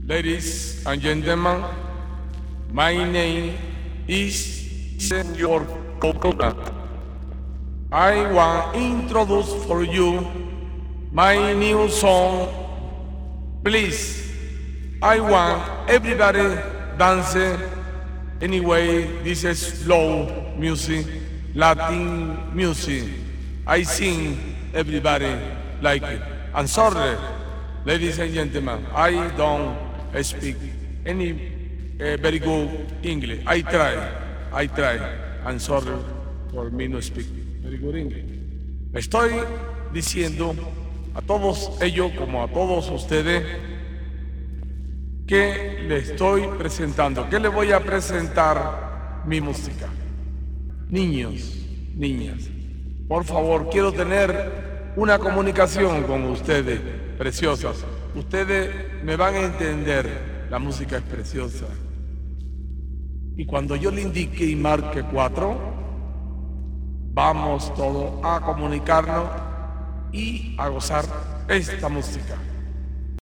Ladies and gentlemen, my name is Senor Coconut. I want to introduce for you my new song. Please, I want everybody dance. Anyway, this is slow music, Latin music. I sing, everybody like it. I'm sorry, ladies and gentlemen, I don't speak any very good English. I try. I'm sorry for me no speak very good English. Estoy diciendo a todos ellos como a todos ustedes que le estoy presentando, que le voy a presentar mi música. Niños, niñas, por favor, quiero tener una comunicación con ustedes, preciosas. Ustedes me van a entender, la música es preciosa. Y cuando yo le indique y marque 4, vamos todos a comunicarnos y a gozar esta música.